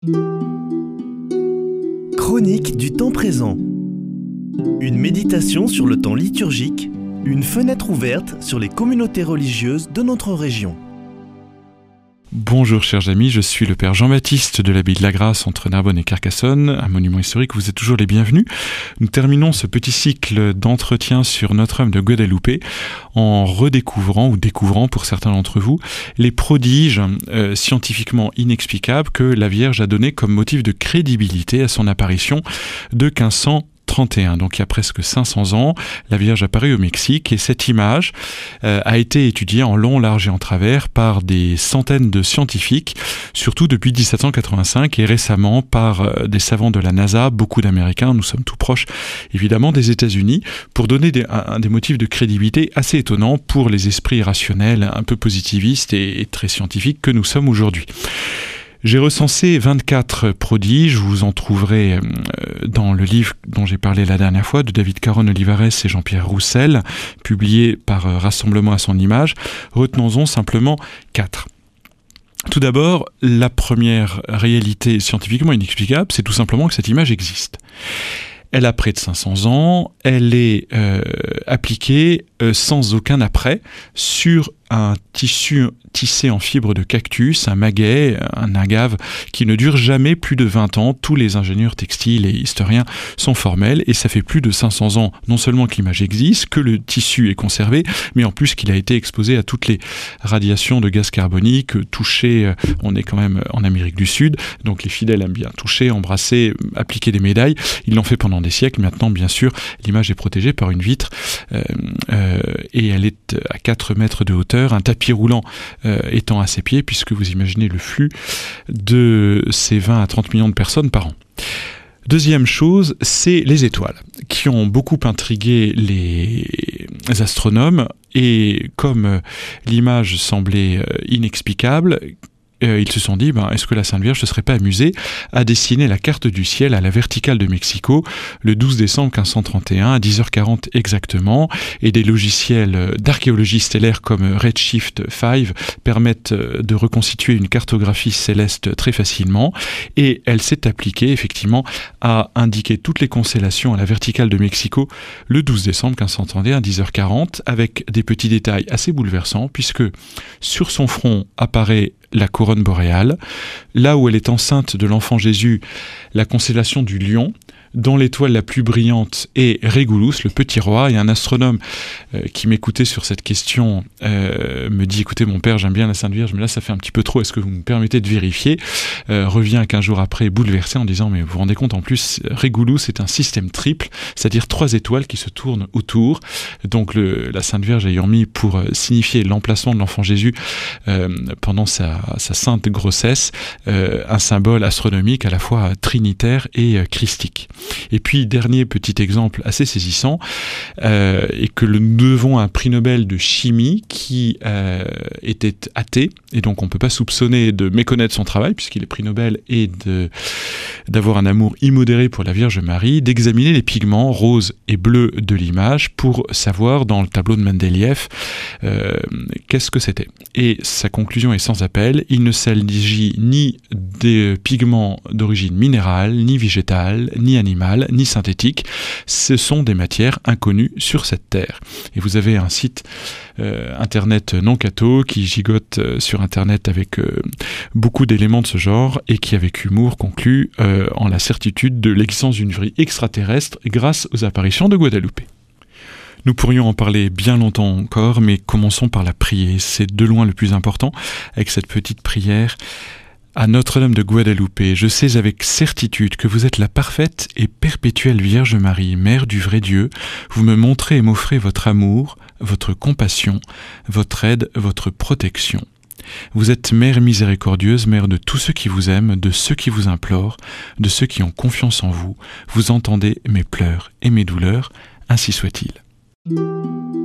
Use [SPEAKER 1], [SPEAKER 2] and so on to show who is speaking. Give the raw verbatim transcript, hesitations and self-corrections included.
[SPEAKER 1] Chronique du temps présent. Une méditation sur le temps liturgique, une fenêtre ouverte sur les communautés religieuses de notre région.
[SPEAKER 2] Bonjour chers amis, je suis le Père Jean-Baptiste de l'Abbaye de la Grâce entre Narbonne et Carcassonne, un monument historique, vous êtes toujours les bienvenus. Nous terminons ce petit cycle d'entretien sur Notre-Dame de Guadalupe en redécouvrant, ou découvrant pour certains d'entre vous, les prodiges euh, scientifiquement inexplicables que la Vierge a donnés comme motif de crédibilité à son apparition de quinze cent trente et un. Donc il y a presque cinq cents ans, la Vierge apparaît au Mexique et cette image euh, a été étudiée en long, large et en travers par des centaines de scientifiques, surtout depuis dix-sept cent quatre-vingt-cinq et récemment par euh, des savants de la NASA, beaucoup d'Américains, nous sommes tout proches évidemment des États-Unis, pour donner des, un, des motifs de crédibilité assez étonnants pour les esprits rationnels, un peu positivistes et, et très scientifiques que nous sommes aujourd'hui. J'ai recensé vingt-quatre prodiges, vous en trouverez dans le livre dont j'ai parlé la dernière fois, de David Caron Olivares et Jean-Pierre Roussel, publié par Rassemblement à son image. Retenons-en simplement quatre. Tout d'abord, la première réalité scientifiquement inexplicable, c'est tout simplement que cette image existe. Elle a près de cinq cents ans, elle est euh, appliquée euh, sans aucun après sur un tissu tissé en fibre de cactus, un maguey, un agave qui ne dure jamais plus de vingt ans. Tous les ingénieurs textiles et historiens sont formels et ça fait plus de cinq cents ans non seulement que l'image existe, que le tissu est conservé, mais en plus qu'il a été exposé à toutes les radiations de gaz carbonique, touché, on est quand même en Amérique du Sud, donc les fidèles aiment bien toucher, embrasser, appliquer des médailles. Ils l'ont fait pendant des siècles. Maintenant, bien sûr, l'image est protégée par une vitre euh, euh, et elle est à quatre mètres de hauteur, un tapis roulant euh, étant à ses pieds, puisque vous imaginez le flux de ces vingt à trente millions de personnes par an. Deuxième chose, c'est les étoiles, qui ont beaucoup intrigué les astronomes, et comme l'image semblait inexplicable, Euh, ils se sont dit, ben, est-ce que la Sainte Vierge ne se serait pas amusée à dessiner la carte du ciel à la verticale de Mexico le douze décembre quinze cent trente et un à dix heures quarante exactement, et des logiciels d'archéologie stellaire comme Redshift cinq permettent de reconstituer une cartographie céleste très facilement, et elle s'est appliquée effectivement à indiquer toutes les constellations à la verticale de Mexico le douze décembre quinze cent trente et un à dix heures quarante, avec des petits détails assez bouleversants, puisque sur son front apparaît la couronne boréale, là où elle est enceinte de l'enfant Jésus, la constellation du Lion, dont l'étoile la plus brillante est Régulus, le petit roi, et un astronome euh, qui m'écoutait sur cette question euh, me dit, écoutez mon père, j'aime bien la Sainte Vierge, mais là ça fait un petit peu trop, est-ce que vous me permettez de vérifier, euh, revient quinze jours après bouleversé en disant, mais vous vous rendez compte, en plus Régulus est un système triple, c'est-à-dire trois étoiles qui se tournent autour, donc le, la Sainte Vierge ayant mis pour euh, signifier l'emplacement de l'enfant Jésus euh, pendant sa, sa sainte grossesse, euh, un symbole astronomique à la fois trinitaire et euh, christique. Et puis, dernier petit exemple assez saisissant, euh, et que nous devons à un prix Nobel de chimie qui euh, était athée, et donc on ne peut pas soupçonner de méconnaître son travail, puisqu'il est prix Nobel, et de, d'avoir un amour immodéré pour la Vierge Marie, d'examiner les pigments roses et bleus de l'image pour savoir, dans le tableau de Mendeleïev, euh, qu'est-ce que c'était. Et sa conclusion est sans appel, il ne s'agit ni des pigments d'origine minérale, ni végétale, ni animale, ni synthétique, ce sont des matières inconnues sur cette terre. Et vous avez un site euh, internet non catho qui gigote euh, sur internet avec euh, beaucoup d'éléments de ce genre et qui avec humour conclut euh, en la certitude de l'existence d'une vie extraterrestre grâce aux apparitions de Guadalupe. Nous pourrions en parler bien longtemps encore, mais commençons par la prière. C'est de loin le plus important avec cette petite prière. À Notre-Dame de Guadalupe, je sais avec certitude que vous êtes la parfaite et perpétuelle Vierge Marie, Mère du vrai Dieu. Vous me montrez et m'offrez votre amour, votre compassion, votre aide, votre protection. Vous êtes Mère miséricordieuse, Mère de tous ceux qui vous aiment, de ceux qui vous implorent, de ceux qui ont confiance en vous. Vous entendez mes pleurs et mes douleurs, ainsi soit-il.